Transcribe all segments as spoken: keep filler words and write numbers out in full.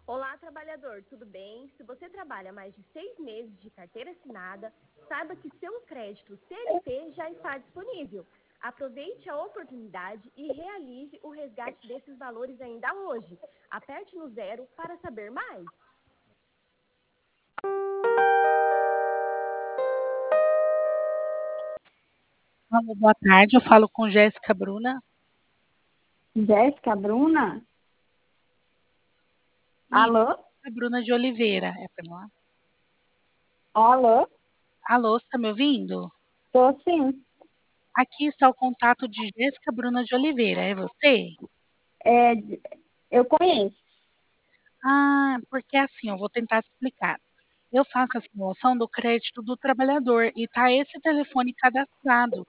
Olá, trabalhador, tudo bem? Se você trabalha mais de seis meses de carteira assinada, saiba que seu crédito C L T já está disponível. Aproveite a oportunidade e realize o resgate desses valores ainda hoje. Aperte no zero para saber mais. Alô, boa tarde, eu falo com Jéssica Bruna. Jéssica Bruna? Isso, Alô? Jéssica Bruna de Oliveira. É pra lá? Alô? Alô, você está me ouvindo? Tô sim. Aqui está o contato de Jéssica Bruna de Oliveira, é você? É, eu conheço. Ah, porque assim, eu vou tentar te explicar. Eu faço a simulação do crédito do trabalhador e tá esse telefone cadastrado.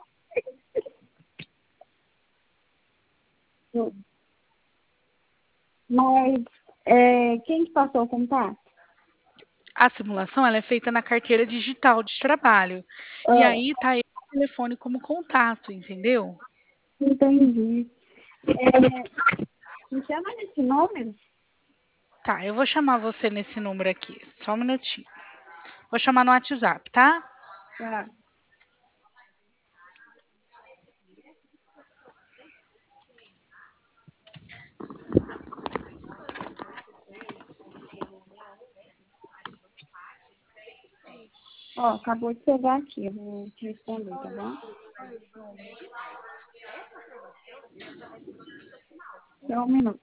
Mas é, quem te passou o contato? A simulação ela é feita na carteira digital de trabalho. E Ah, aí tá esse telefone como contato, entendeu? entendi. É, me chama nesse número? Tá, eu vou chamar você nesse número aqui. Só um minutinho. Vou chamar no WhatsApp, tá? Tá. Ó, acabou de chegar aqui, eu vou te responder, tá bom? Só um minuto.